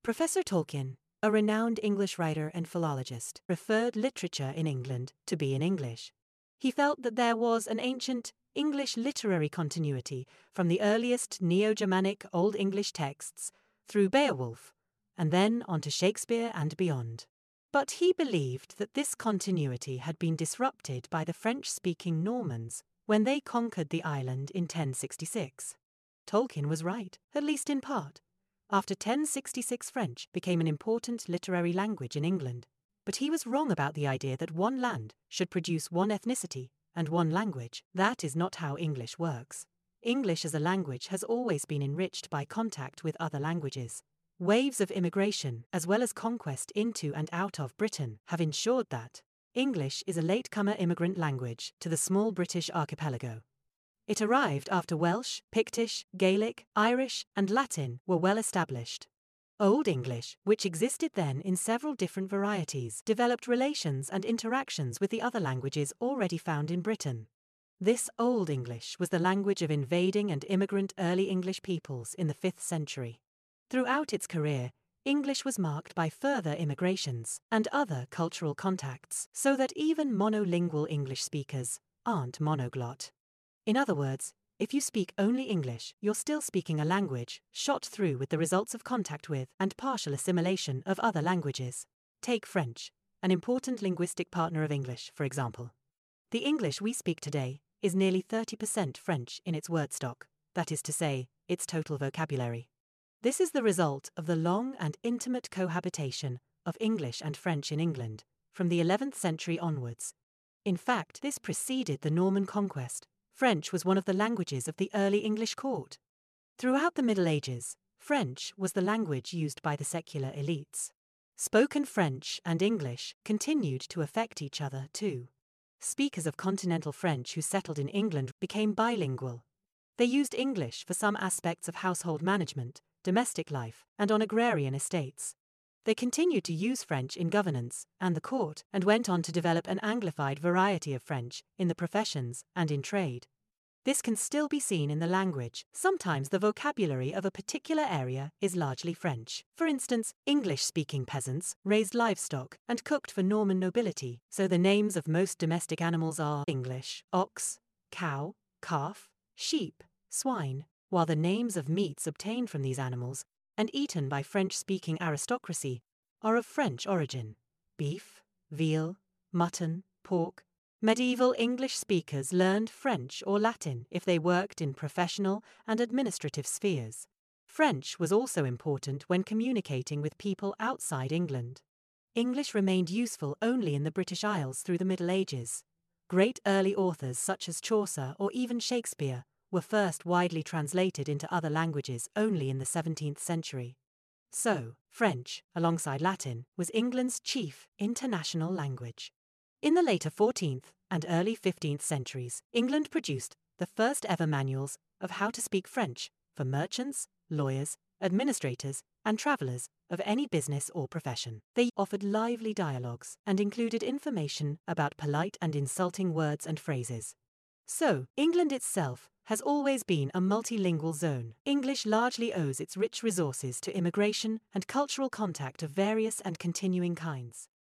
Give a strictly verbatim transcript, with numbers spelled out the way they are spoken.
Professor Tolkien, a renowned English writer and philologist, preferred literature in England to be in English. He felt that there was an ancient English literary continuity from the earliest Neo-Germanic Old English texts through Beowulf, and then on to Shakespeare and beyond. But he believed that this continuity had been disrupted by the French-speaking Normans when they conquered the island in ten sixty-six. Tolkien was right, at least in part. After ten sixty-six, French became an important literary language in England. But he was wrong about the idea that one land should produce one ethnicity and one language. That is not how English works. English as a language has always been enriched by contact with other languages. Waves of immigration, as well as conquest into and out of Britain, have ensured that English is a latecomer immigrant language to the small British archipelago. It arrived after Welsh, Pictish, Gaelic, Irish, and Latin were well established. Old English, which existed then in several different varieties, developed relations and interactions with the other languages already found in Britain. This Old English was the language of invading and immigrant early English peoples in the fifth century. Throughout its career, English was marked by further immigrations and other cultural contacts, so that even monolingual English speakers aren't monoglot. In other words, if you speak only English, you're still speaking a language shot through with the results of contact with and partial assimilation of other languages. Take French, an important linguistic partner of English, for example. The English we speak today is nearly thirty percent French in its word stock, that is to say, its total vocabulary. This is the result of the long and intimate cohabitation of English and French in England from the eleventh century onwards. In fact, this preceded the Norman conquest. French was one of the languages of the early English court. Throughout the Middle Ages, French was the language used by the secular elites. Spoken French and English continued to affect each other too. Speakers of continental French who settled in England became bilingual. They used English for some aspects of household management, domestic life, and on agrarian estates. They continued to use French in governance and the court, and went on to develop an Anglified variety of French in the professions and in trade. This can still be seen in the language. Sometimes the vocabulary of a particular area is largely French. For instance, English-speaking peasants raised livestock and cooked for Norman nobility, so the names of most domestic animals are English: ox, cow, calf, sheep, swine, while the names of meats obtained from these animals and eaten by French-speaking aristocracy are of French origin: beef, veal, mutton, pork. Medieval English speakers learned French or Latin if they worked in professional and administrative spheres. French was also important when communicating with people outside England. English remained useful only in the British Isles through the Middle Ages. Great early authors such as Chaucer or even Shakespeare were first widely translated into other languages only in the seventeenth century. So, French, alongside Latin, was England's chief international language. In the later fourteenth and early fifteenth centuries, England produced the first ever manuals of how to speak French for merchants, lawyers, administrators, and travellers of any business or profession. They offered lively dialogues and included information about polite and insulting words and phrases. So, England itself has always been a multilingual zone. English largely owes its rich resources to immigration and cultural contact of various and continuing kinds.